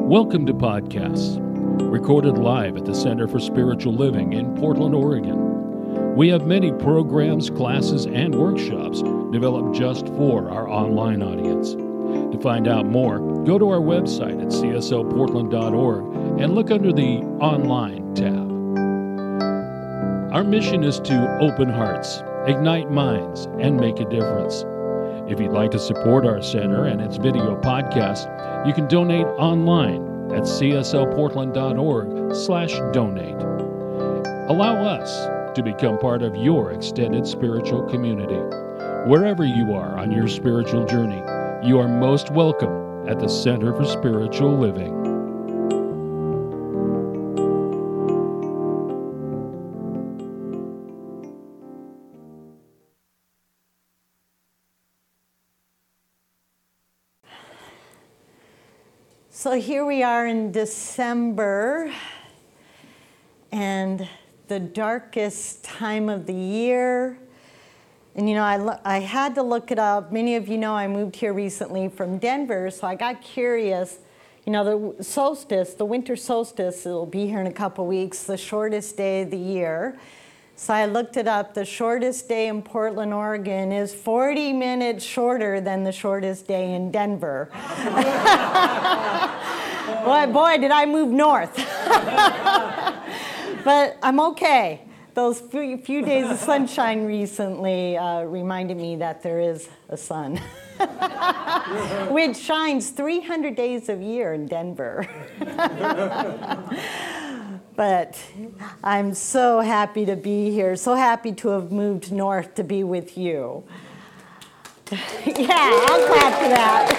Welcome to Podcasts, recorded live at the Center for Spiritual Living in Portland, Oregon. We have many programs, classes, and workshops developed just for our online audience. To find out more, go to our website at csoportland.org and look under the Online tab. Our mission is to open hearts, ignite minds, and make a difference. If you'd like to support our center and its video podcast, you can donate online at csoportland.org/donate. Allow us to become part of your extended spiritual community. Wherever you are on your spiritual journey, you are most welcome at the Center for Spiritual Living. So here we are in December, and the darkest time of the year. And I had to look it up. Many of you know I moved here recently from Denver, so I got curious. The solstice, the winter solstice, it'll be here in a couple weeks, the shortest day of the year. So I looked it up. The shortest day in Portland, Oregon is 40 minutes shorter than the shortest day in Denver. Boy, did I move north. But I'm okay. Those few days of sunshine recently reminded me that there is a sun, which shines 300 days of year in Denver. But I'm so happy to be here, so happy to have moved north to be with you. Yeah, I'll clap for that.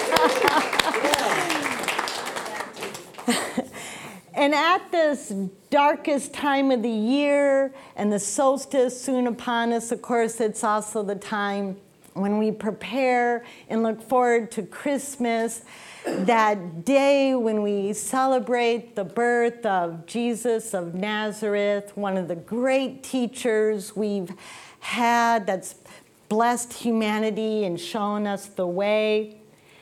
And at this darkest time of the year and the solstice soon upon us, of course, it's also the time when we prepare and look forward to Christmas, that day when we celebrate the birth of Jesus of Nazareth, one of the great teachers we've had that's blessed humanity and shown us the way.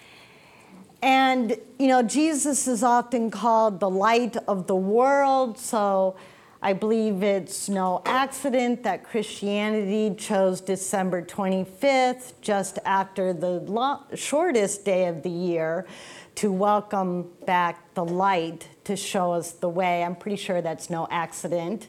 And, Jesus is often called the light of the world, so I believe it's no accident that Christianity chose December 25th, just after the shortest day of the year, to welcome back the light to show us the way. I'm pretty sure that's no accident.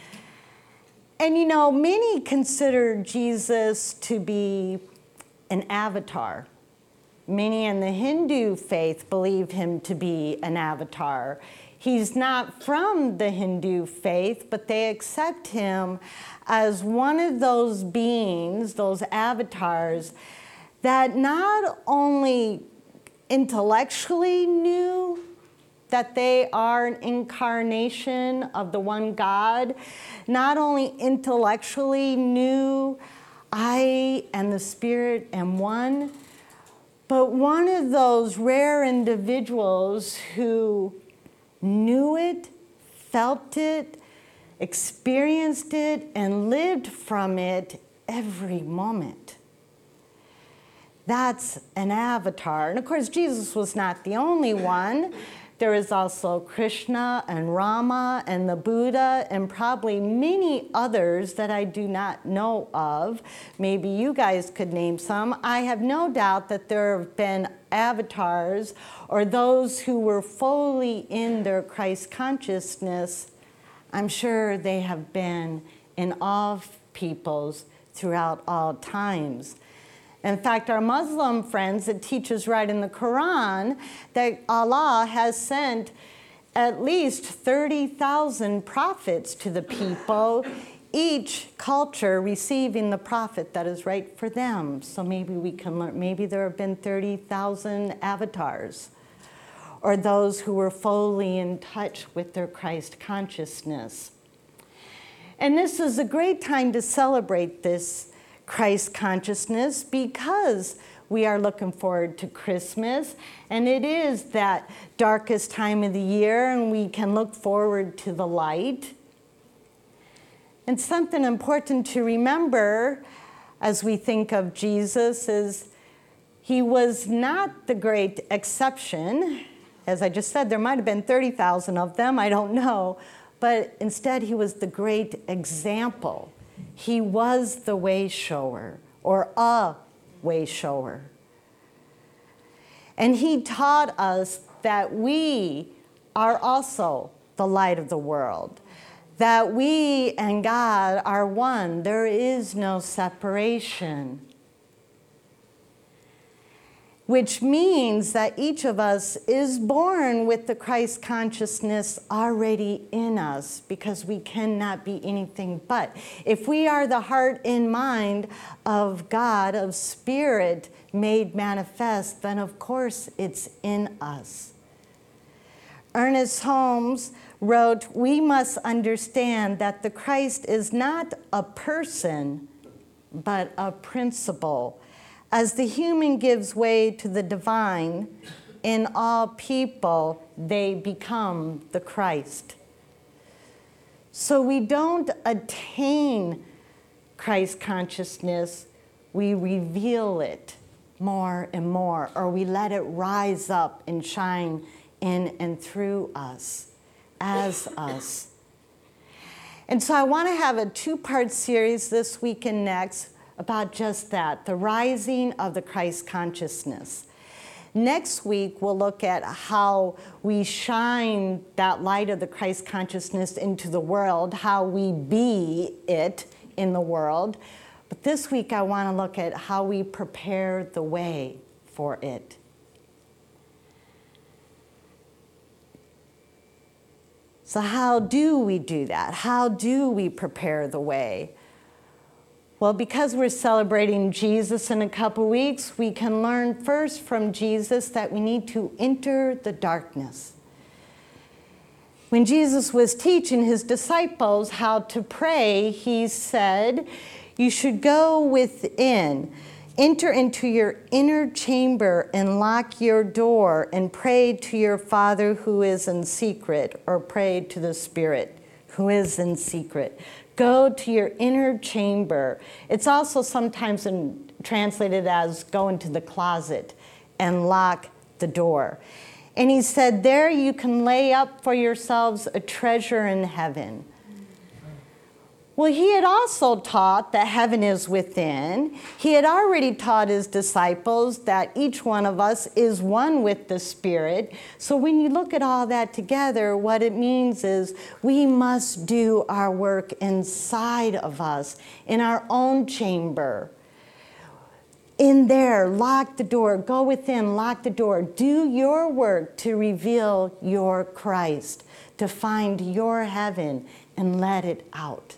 And many consider Jesus to be an avatar. Many in the Hindu faith believe him to be an avatar. He's not from the Hindu faith, but they accept him as one of those beings, those avatars, that not only intellectually knew that they are an incarnation of the one God, not only intellectually knew I and the Spirit am one, but one of those rare individuals who knew it, felt it, experienced it, and lived from it every moment. That's an avatar. And of course, Jesus was not the only one. There is also Krishna and Rama and the Buddha and probably many others that I do not know of. Maybe you guys could name some. I have no doubt that there have been avatars or those who were fully in their Christ consciousness. I'm sure they have been in all peoples throughout all times. In fact, our Muslim friends, it teaches right in the Quran that Allah has sent at least 30,000 prophets to the people, each culture receiving the prophet that is right for them. So maybe we can learn, maybe there have been 30,000 avatars, or those who were fully in touch with their Christ consciousness. And this is a great time to celebrate this Christ consciousness because we are looking forward to Christmas, and it is that darkest time of the year, and we can look forward to the light. And something important to remember as we think of Jesus is he was not the great exception. as I just said, there might have been 30,000 of them, I don't know. But instead, he was the great example. He was the way shower, or a way shower. And he taught us that we are also the light of the world, that we and God are one. There is no separation. Which means that each of us is born with the Christ consciousness already in us, because we cannot be anything but. If we are the heart and mind of God, of Spirit made manifest, then of course it's in us. Ernest Holmes wrote, "We must understand that the Christ is not a person, but a principle. As the human gives way to the divine, in all people they become the Christ." So we don't attain Christ consciousness, we reveal it more and more, or we let it rise up and shine in and through us, as us. And so I want to have a two-part series this week and next about just that, the rising of the Christ consciousness. Next week, we'll look at how we shine that light of the Christ consciousness into the world, how we be it in the world. But this week, I want to look at how we prepare the way for it. So how do we do that? How do we prepare the way? Well, because we're celebrating Jesus in a couple weeks, we can learn first from Jesus that we need to enter the darkness. When Jesus was teaching his disciples how to pray, he said, "You should go within, enter into your inner chamber and lock your door and pray to your Father who is in secret," or pray to the Spirit who is in secret. Go to your inner chamber. It's also sometimes translated as go into the closet and lock the door. And he said, there you can lay up for yourselves a treasure in heaven. Well, he had also taught that heaven is within. He had already taught his disciples that each one of us is one with the Spirit. So when you look at all that together, what it means is we must do our work inside of us, in our own chamber. In there, lock the door, go within, lock the door. Do your work to reveal your Christ, to find your heaven and let it out.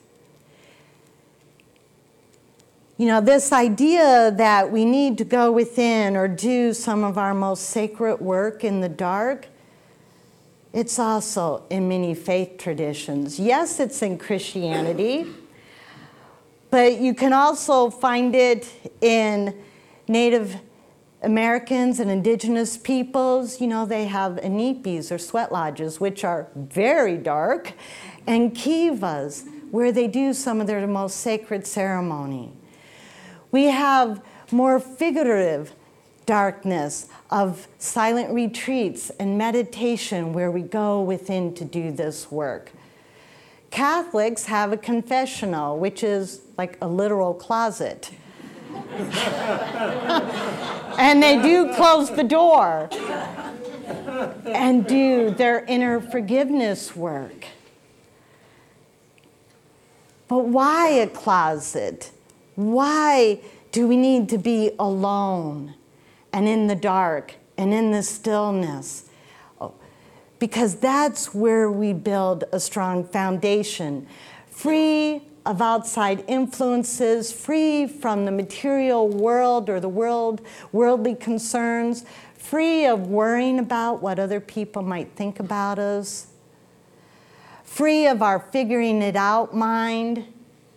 You know, this idea that we need to go within or do some of our most sacred work in the dark, it's also in many faith traditions. Yes, it's in Christianity, but you can also find it in Native Americans and indigenous peoples. You know, they have inipis or sweat lodges, which are very dark, and kivas, where they do some of their most sacred ceremony. We have more figurative darkness of silent retreats and meditation where we go within to do this work. Catholics have a confessional, which is like a literal closet. And they do close the door and do their inner forgiveness work. But why a closet? Why do we need to be alone and in the dark and in the stillness? Because that's where we build a strong foundation, free of outside influences, free from the material world or the worldly concerns, free of worrying about what other people might think about us, free of our figuring it out mind.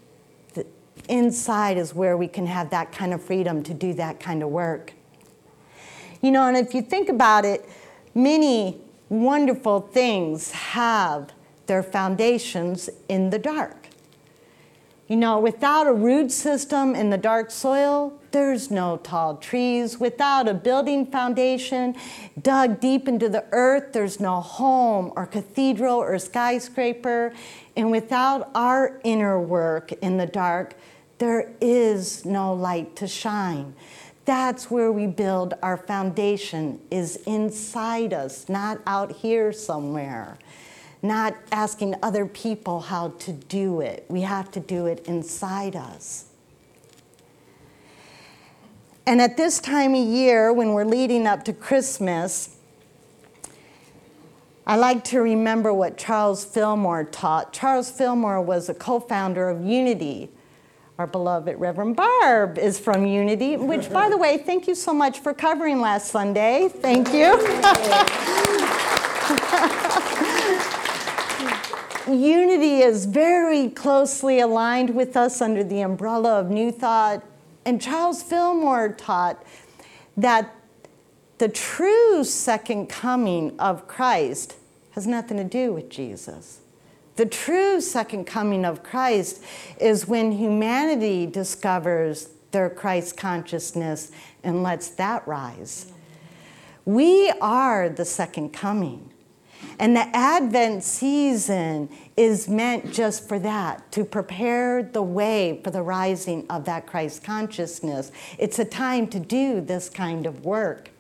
Inside is where we can have that kind of freedom to do that kind of work. You know, and if you think about it, many wonderful things have their foundations in the dark. You know, without a root system in the dark soil, there's no tall trees. Without a building foundation dug deep into the earth, there's no home or cathedral or skyscraper. And without our inner work in the dark, there is no light to shine. That's where we build our foundation, is inside us, not out here somewhere. Not asking other people how to do it. We have to do it inside us. And at this time of year, when we're leading up to Christmas, I like to remember what Charles Fillmore taught. Charles Fillmore was a co-founder of Unity. Our beloved Reverend Barb is from Unity, which, by the way, thank you so much for covering last Sunday. Thank you. Unity is very closely aligned with us under the umbrella of New Thought. And Charles Fillmore taught that the true second coming of Christ has nothing to do with Jesus. The true second coming of Christ is when humanity discovers their Christ consciousness and lets that rise. We are the second coming. And the Advent season is meant just for that, to prepare the way for the rising of that Christ consciousness. It's a time to do this kind of work.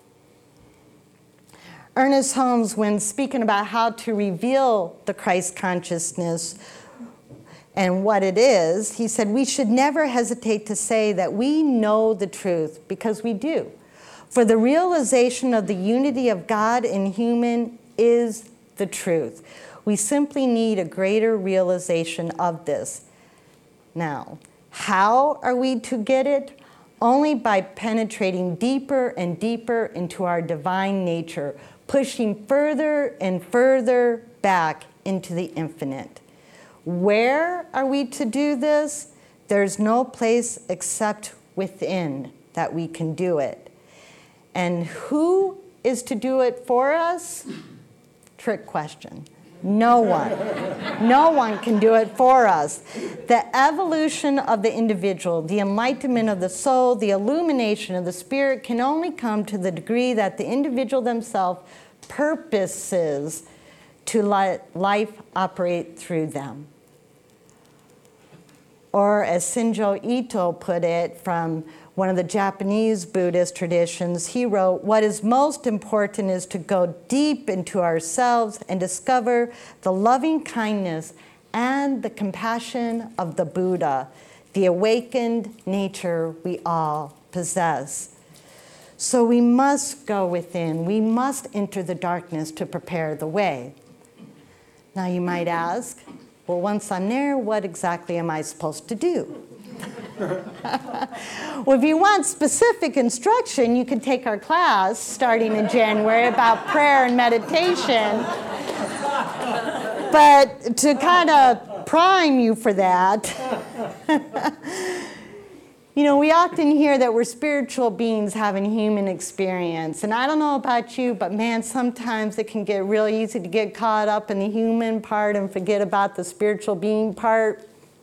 Ernest Holmes, when speaking about how to reveal the Christ consciousness and what it is, he said, we should never hesitate to say that we know the truth, because we do. For the realization of the unity of God and human is the truth. We simply need a greater realization of this. Now, how are we to get it? Only by penetrating deeper and deeper into our divine nature, pushing further and further back into the infinite. Where are we to do this? There's no place except within that we can do it. And who is to do it for us? Trick question. No one. No one can do it for us. The evolution of the individual, the enlightenment of the soul, the illumination of the spirit can only come to the degree that the individual themselves purposes to let life operate through them. Or as Shinjo Ito put it from one of the Japanese Buddhist traditions, he wrote, what is most important is to go deep into ourselves and discover the loving kindness and the compassion of the Buddha, the awakened nature we all possess. So we must go within. We must enter the darkness to prepare the way. Now you might ask, well, once I'm there, what exactly am I supposed to do? Well, if you want specific instruction, you can take our class starting in January about prayer and meditation. But to kind of prime you for that, you know, we often hear that we're spiritual beings having human experience. And I don't know about you, but man, sometimes it can get real easy to get caught up in the human part and forget about the spiritual being part.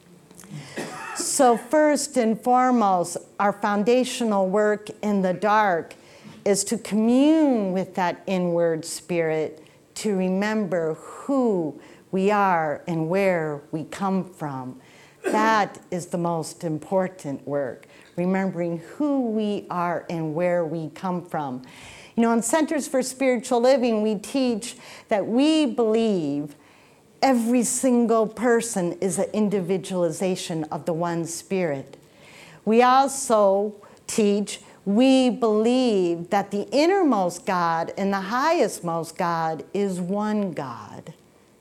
So first and foremost, our foundational work in the dark is to commune with that inward spirit, to remember who we are and where we come from. That is the most important work, remembering who we are and where we come from. You know, in Centers for Spiritual Living, we teach that we believe every single person is an individualization of the one spirit. We also teach, we believe that the innermost God and the highestmost God is one God.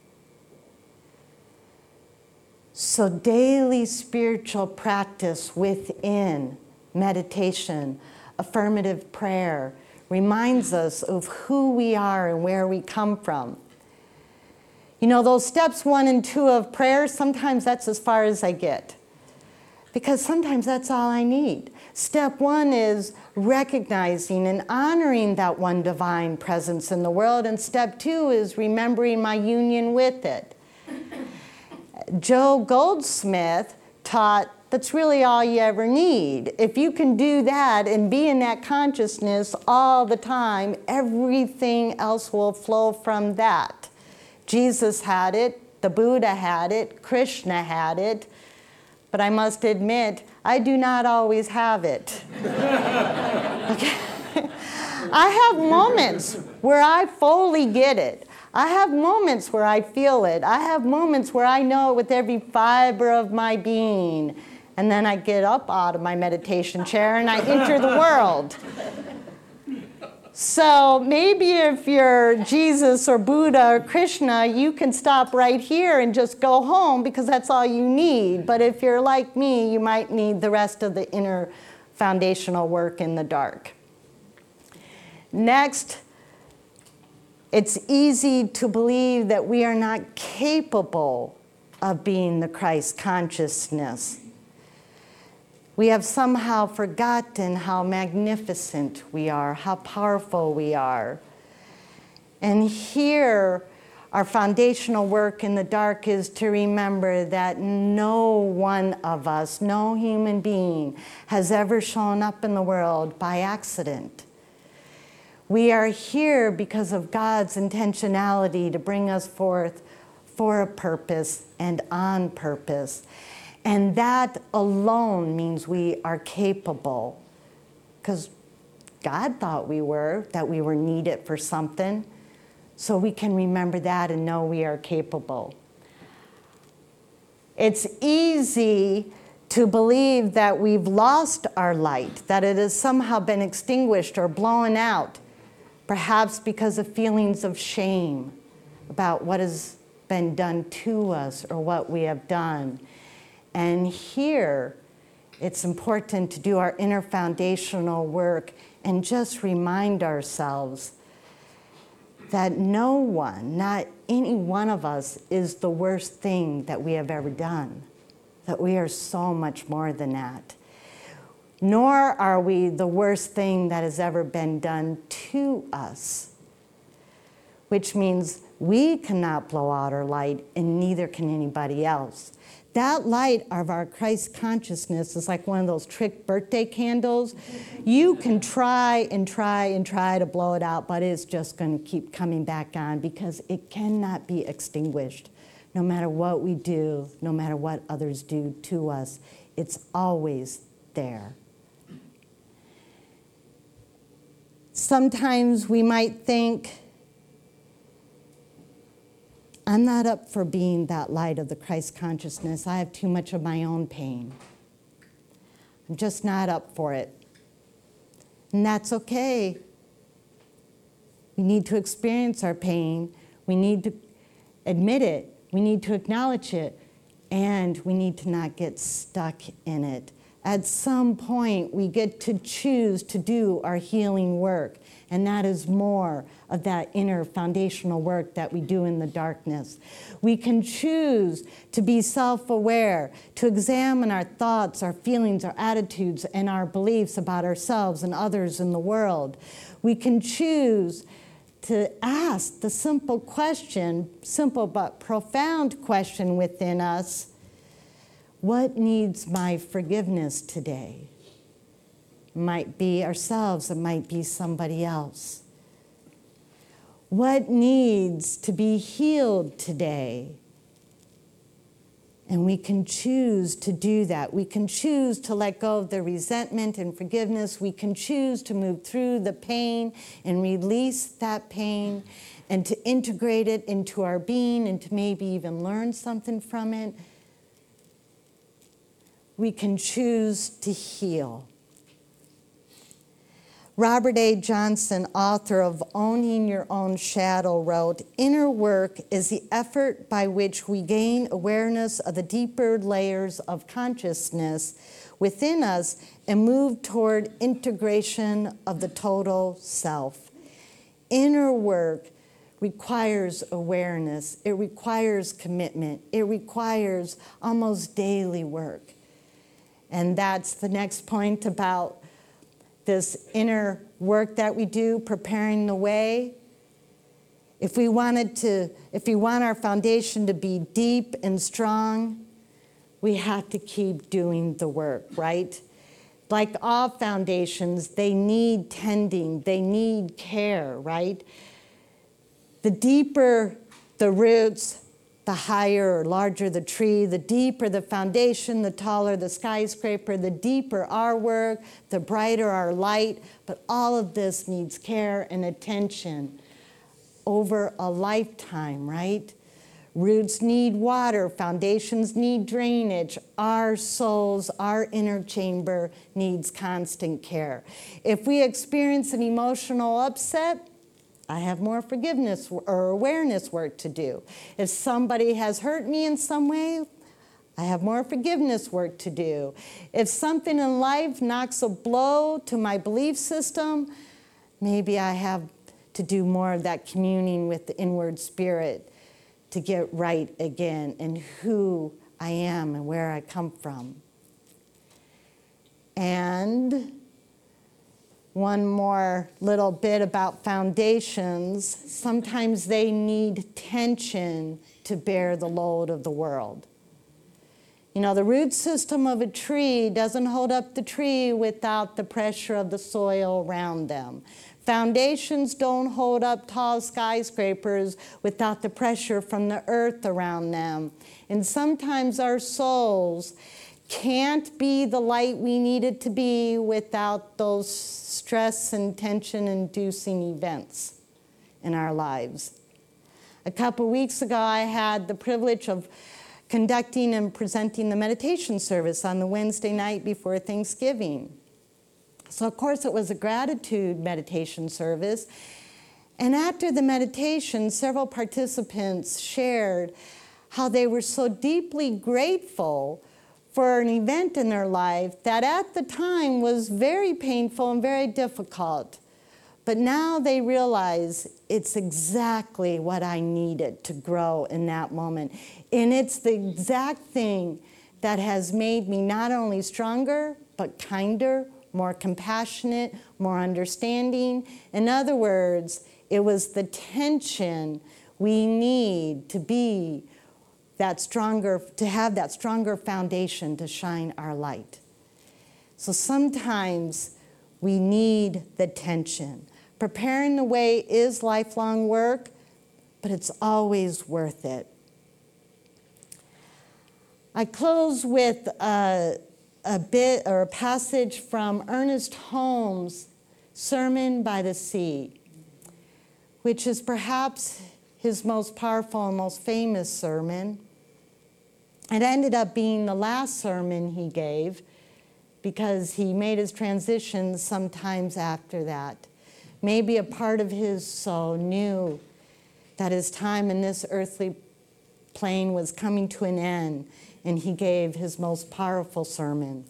So daily spiritual practice within meditation, affirmative prayer, reminds us of who we are and where we come from. You know, those steps 1 and 2 of prayer, sometimes that's as far as I get. Because sometimes that's all I need. Step 1 is recognizing and honoring that one divine presence in the world. And step 2 is remembering my union with it. Joe Goldsmith taught that's really all you ever need. If you can do that and be in that consciousness all the time, everything else will flow from that. Jesus had it, the Buddha had it, Krishna had it, but I must admit, I do not always have it. Okay? I have moments where I fully get it. I have moments where I feel it. I have moments where I know it with every fiber of my being. And then I get up out of my meditation chair and I enter the world. So maybe if you're Jesus or Buddha or Krishna, you can stop right here and just go home because that's all you need. But if you're like me, you might need the rest of the inner foundational work in the dark. Next, it's easy to believe that we are not capable of being the Christ consciousness. We have somehow forgotten how magnificent we are, how powerful we are. And here, our foundational work in the dark is to remember that no one of us, no human being, has ever shown up in the world by accident. We are here because of God's intentionality to bring us forth for a purpose and on purpose. And that alone means we are capable, because God thought that we were needed for something. So we can remember that and know we are capable. It's easy to believe that we've lost our light, that it has somehow been extinguished or blown out, perhaps because of feelings of shame about what has been done to us or what we have done. And here, it's important to do our inner foundational work and just remind ourselves that no one, not any one of us, is the worst thing that we have ever done, that we are so much more than that. Nor are we the worst thing that has ever been done to us, which means we cannot blow out our light, and neither can anybody else. That light of our Christ consciousness is like one of those trick birthday candles. You can try and try and try to blow it out, but it's just going to keep coming back on because it cannot be extinguished. No matter what we do, no matter what others do to us, it's always there. Sometimes we might think, I'm not up for being that light of the Christ consciousness. I have too much of my own pain. I'm just not up for it. And that's okay. We need to experience our pain. We need to admit it. We need to acknowledge it. And we need to not get stuck in it. At some point, we get to choose to do our healing work. And that is more of that inner foundational work that we do in the darkness. We can choose to be self-aware, to examine our thoughts, our feelings, our attitudes, and our beliefs about ourselves and others in the world. We can choose to ask the simple question, simple but profound question within us, what needs my forgiveness today? It might be ourselves, it might be somebody else. What needs to be healed today? And we can choose to do that. We can choose to let go of the resentment and forgiveness. We can choose to move through the pain and release that pain and to integrate it into our being and to maybe even learn something from it. We can choose to heal. Robert A. Johnson, author of Owning Your Own Shadow, wrote, "Inner work is the effort by which we gain awareness of the deeper layers of consciousness within us and move toward integration of the total self." Inner work requires awareness. It requires commitment. It requires almost daily work. And that's the next point about this inner work that we do, preparing the way. If we want our foundation to be deep and strong, we have to keep doing the work, right? Like all foundations, they need tending, they need care, right? The deeper the roots, the higher or larger the tree, the deeper the foundation, the taller the skyscraper, the deeper our work, the brighter our light. But all of this needs care and attention over a lifetime, right? Roots need water, foundations need drainage. Our souls, our inner chamber needs constant care. If we experience an emotional upset, I have more forgiveness or awareness work to do. If somebody has hurt me in some way, I have more forgiveness work to do. If something in life knocks a blow to my belief system, maybe I have to do more of that communing with the inward spirit to get right again in who I am and where I come from. And one more little bit about foundations. Sometimes they need tension to bear the load of the world. You know, the root system of a tree doesn't hold up the tree without the pressure of the soil around them. Foundations don't hold up tall skyscrapers without the pressure from the earth around them. And sometimes our souls can't be the light we need it to be without those stress and tension-inducing events in our lives. A couple weeks ago, I had the privilege of conducting and presenting the meditation service on the Wednesday night before Thanksgiving. So, of course, it was a gratitude meditation service. And after the meditation, several participants shared how they were so deeply grateful for an event in their life that at the time was very painful and very difficult. But now they realize it's exactly what I needed to grow in that moment. And it's the exact thing that has made me not only stronger, but kinder, more compassionate, more understanding. In other words, it was the tension we need to be that stronger, to have that stronger foundation to shine our light. So sometimes we need the tension. Preparing the way is lifelong work, but it's always worth it. I close with a bit or a passage from Ernest Holmes' Sermon by the Sea, which is perhaps his most powerful and most famous sermon. It ended up being the last sermon he gave because he made his transition sometimes after that. Maybe a part of his soul knew that his time in this earthly plane was coming to an end, and he gave his most powerful sermon.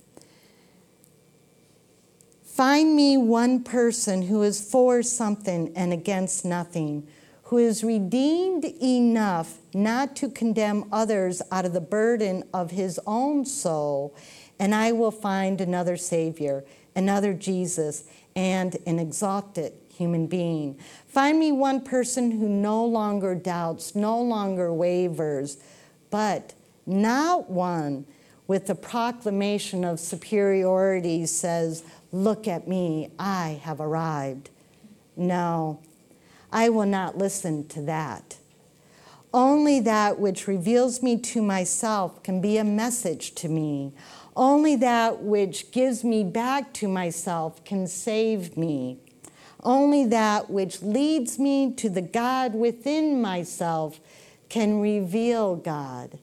Find me one person who is for something and against nothing, who is redeemed enough not to condemn others out of the burden of his own soul, and I will find another Savior, another Jesus, and an exalted human being. Find me one person who no longer doubts, no longer wavers, but not one with the proclamation of superiority says, "Look at me, I have arrived." No, I will not listen to that. Only that which reveals me to myself can be a message to me. Only that which gives me back to myself can save me. Only that which leads me to the God within myself can reveal God.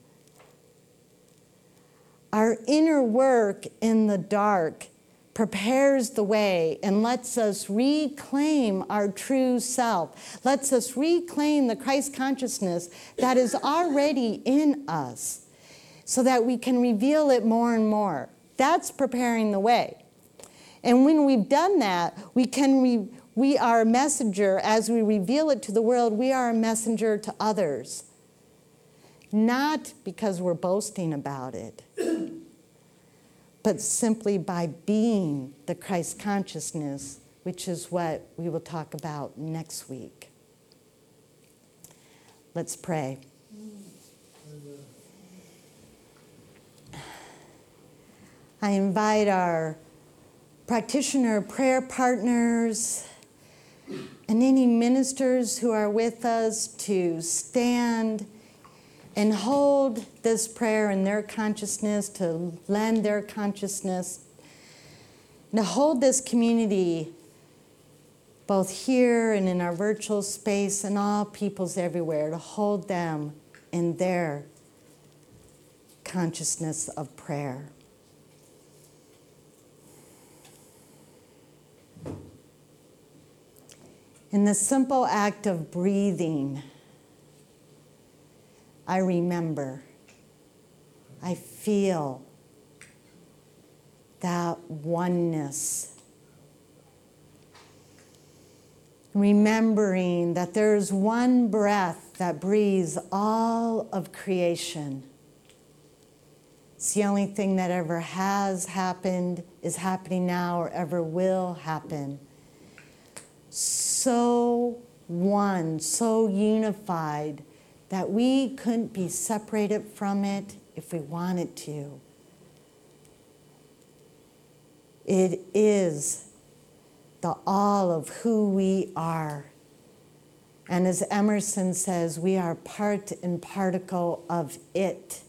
Our inner work in the dark prepares the way and lets us reclaim our true self, lets us reclaim the Christ consciousness that is already in us so that we can reveal it more and more. That's preparing the way. And when we've done that, we are a messenger. As we reveal it to the world, we are a messenger to others. Not because we're boasting about it, but simply by being the Christ consciousness, which is what we will talk about next week. Let's pray. I invite our practitioner prayer partners and any ministers who are with us to stand and hold this prayer in their consciousness, to lend their consciousness, to hold this community both here and in our virtual space and all peoples everywhere, to hold them in their consciousness of prayer. In the simple act of breathing, I remember, I feel that oneness. Remembering that there's one breath that breathes all of creation. It's the only thing that ever has happened, is happening now, or ever will happen. So one, so unified, that we couldn't be separated from it if we wanted to. It is the all of who we are. And as Emerson says, we are part and particle of it.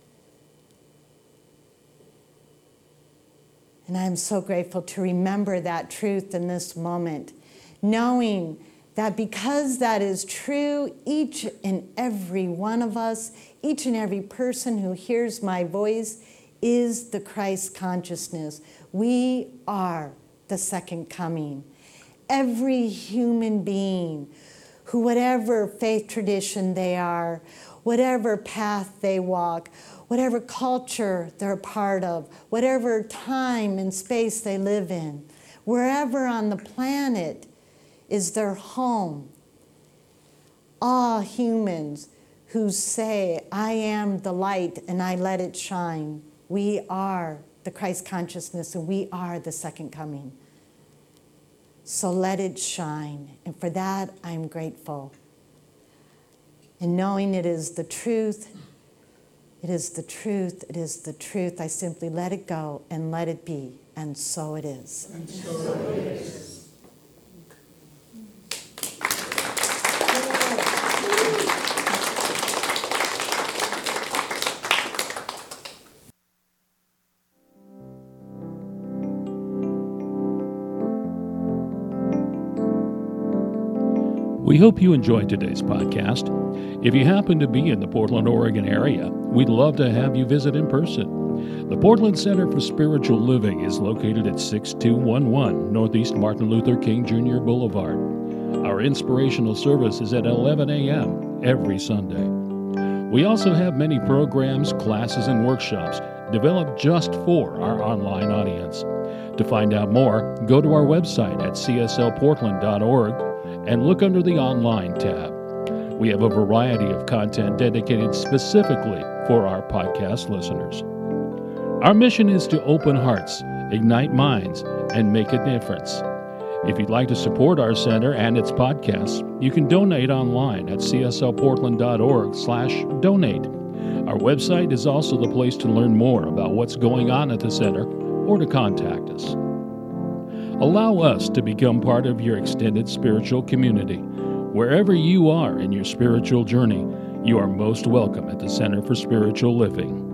And I'm so grateful to remember that truth in this moment, knowing that because that is true, each and every one of us, each and every person who hears my voice is the Christ consciousness. We are the second coming. Every human being who, whatever faith tradition they are, whatever path they walk, whatever culture they're a part of, whatever time and space they live in, wherever on the planet is their home. All humans who say, I am the light and I let it shine. We are the Christ consciousness and we are the second coming. So let it shine. And for that, I'm grateful. And knowing it is the truth, it is the truth, it is the truth, I simply let it go and let it be. And so it is. And so it is. We hope you enjoyed today's podcast. If you happen to be in the Portland, Oregon area, we'd love to have you visit in person. The Portland Center for Spiritual Living is located at 6211 Northeast Martin Luther King Jr. Boulevard. Our inspirational service is at 11 a.m. every Sunday. We also have many programs, classes, and workshops developed just for our online audience. To find out more, go to our website at cslportland.org and look under the Online tab. We have a variety of content dedicated specifically for our podcast listeners. Our mission is to open hearts, ignite minds, and make a difference. If you'd like to support our center and its podcasts, you can donate online at cslportland.org/donate. Our website is also the place to learn more about what's going on at the center or to contact us. Allow us to become part of your extended spiritual community. Wherever you are in your spiritual journey, you are most welcome at the Center for Spiritual Living.